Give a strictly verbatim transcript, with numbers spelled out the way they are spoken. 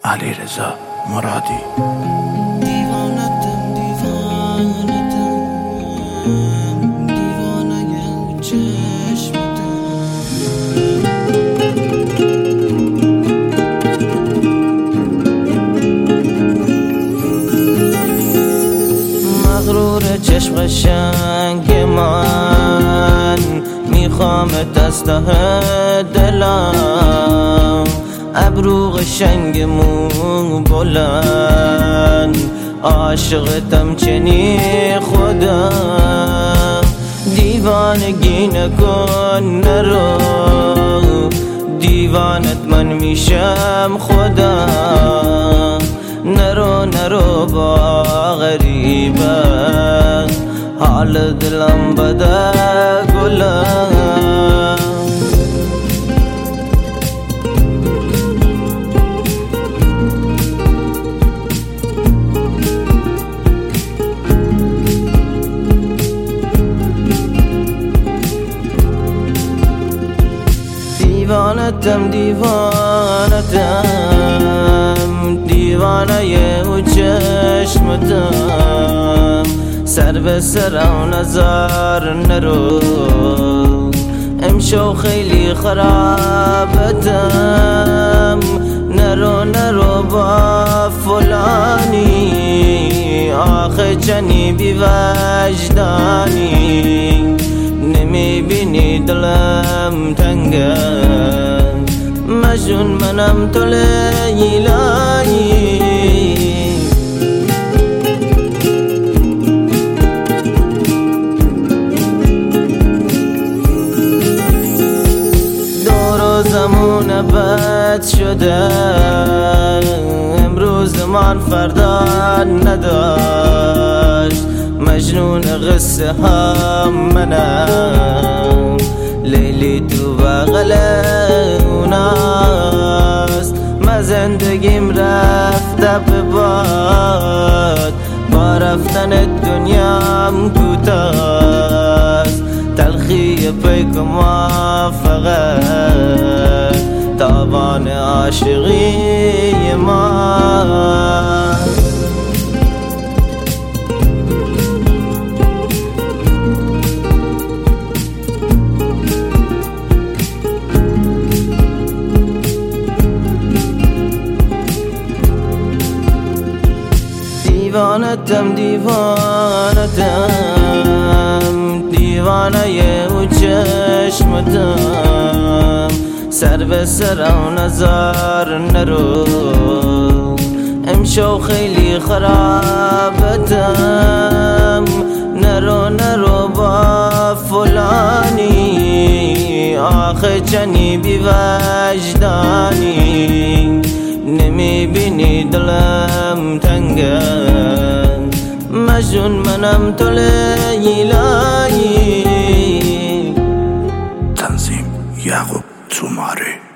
علیرضا مرادی. دیوانتم دیوانتم دیوانه چشمتم، مغرور چشم قشنگ من، میخوامت از ته دلم، ابرو قشنگ مو بلند، عاشقتم چنی خودم، دیوانگی نکن نرو، دیوانت من میشم خودم، نرو نرو با غریبه، حال دلم بده گلم. دیوانتم دیوانتم دیوانه او چشمتم، سر به سر و نظر نرو، امشو خیلی خرابتم، نرو نرو با فلانی، آخه چنی بی وجدانی، نمیبینی دلم تنگه، مجنون منم تو لیلایی، دور و زمون بد شده، امروز من فردا نداشت، مجنون قصه هم منم، لیلی تو بغل اوناست، من زندگیم رفته به باد، با رفتن دنیام کوتاست، تلخی پیک ما فقط تاوان عاشقی ما. دیوانتم دیوانتم دیوانه او چشمتم، سر به سر و نظر نرو، امشو خیلی خرابتم، نرو نرو با فلانی، آخه چنی بی وجدانی، نمیبینی دلم تنگه، مجنون منم تو لیلایی. تنظیم یعقوب توماری.